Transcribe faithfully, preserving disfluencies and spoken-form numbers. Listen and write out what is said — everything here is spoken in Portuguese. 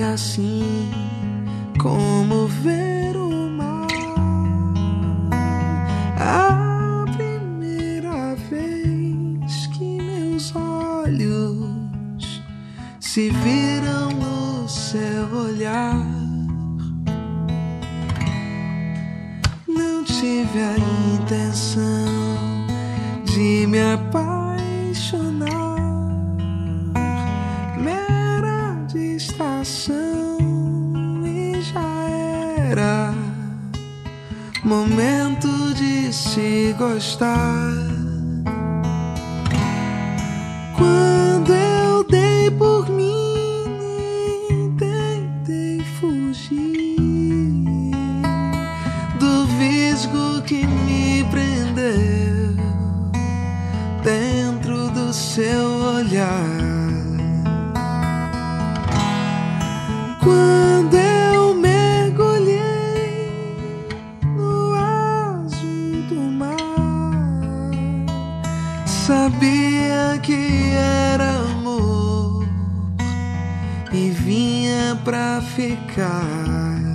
assim como ver o mar. A primeira vez que meus olhos se viram no seu olhar, não tive a intenção de me apaixonar. Mera distração e já era momento de se gostar. Quando eu dei por mim, nem tentei fugir do visgo que me prendeu dentro do seu olhar. Quando eu mergulhei no azul do mar, sabia que era amor e vinha pra ficar.